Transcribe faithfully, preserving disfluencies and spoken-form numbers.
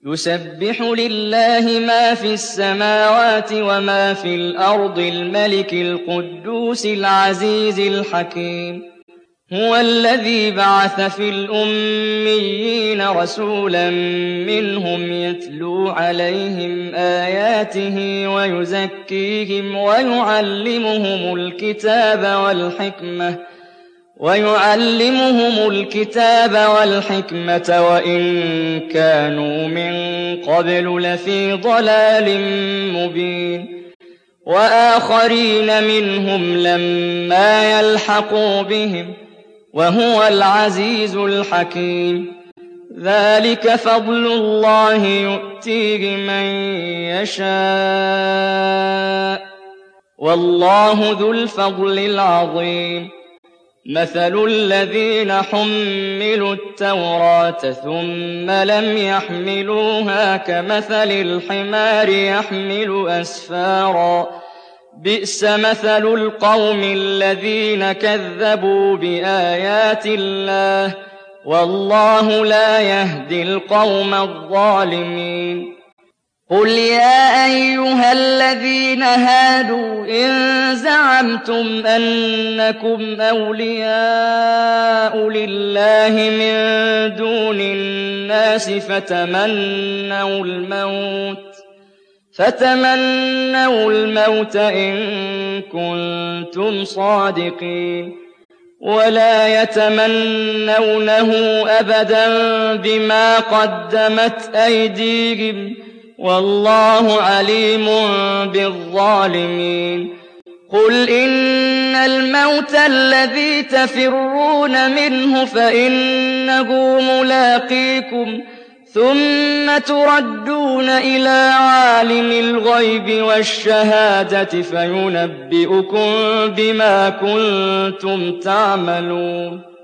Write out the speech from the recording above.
يُسَبِّحُ لِلَّهِ مَا فِي السَّمَاوَاتِ وَمَا فِي الْأَرْضِ الْمَلِكِ الْقُدُّوسِ الْعَزِيزِ الْحَكِيمِ هُوَ الَّذِي بَعَثَ فِي الْأُمِّيِّينَ رَسُولًا مِّنْهُمْ يَتْلُو عَلَيْهِمْ آيَاتِهِ وَيُزَكِّيهِمْ وَيُعَلِّمُهُمُ الْكِتَابَ وَالْحِكْمَةَ وَيُعَلِّمُهُمُ الْكِتَابَ وَالْحِكْمَةَ وَإِن كَانُوا مِن قَبْلُ لَفِي ضَلَالٍ مُّبِينٍ وَآخَرِينَ مِنْهُمْ لَمَّا يَلْحَقُوا بِهِمْ وَهُوَ الْعَزِيزُ الْحَكِيمُ ذَلِكَ فَضْلُ اللَّهِ يُؤْتِيهِ مَن يَشَاءُ وَاللَّهُ ذُو الْفَضْلِ الْعَظِيمِ مَثَلُ الَّذِينَ حُمِّلُوا التَّوْرَاةَ ثُمَّ لَمْ يَحْمِلُوهَا كَمَثَلِ الْحِمَارِ يَحْمِلُ أَسْفَارًا ۚ بِئْسَ مَثَلُ الْقَوْمِ الَّذِينَ كَذَّبُوا بِآيَاتِ اللَّهِ ۚ وَاللَّهُ لَا يَهْدِي الْقَوْمَ الظَّالِمِينَ قُلْ يَا أَيُّهَا الَّذِينَ هَادُوا إِن زَعَمْتُمْ أَنَّكُمْ أَوْلِيَاءُ لِلَّهِ مِن دُونِ النَّاسِ فَتَمَنَّوُا الْمَوْتَ فَتَمَنَّوُا الْمَوْتَ إِن كُنتُمْ صَادِقِينَ وَلَا يَتَمَنَّوْنَهُ أَبَدًا بِمَا قَدَّمَتْ أَيْدِيهِمْ وَاللَّهُ عَلِيمٌ بِالظَّالِمِينَ قُلْ إِنَّ الْمَوْتَ الَّذِي تَفِرُّونَ مِنْهُ فَإِنَّهُ مُلَاقِيكُمْ ثُمَّ تُرَدُّونَ إِلَىٰ عَالِمِ الْغَيْبِ وَالشَّهَادَةِ فَيُنَبِّئُكُم بِمَا كُنتُمْ تَعْمَلُونَ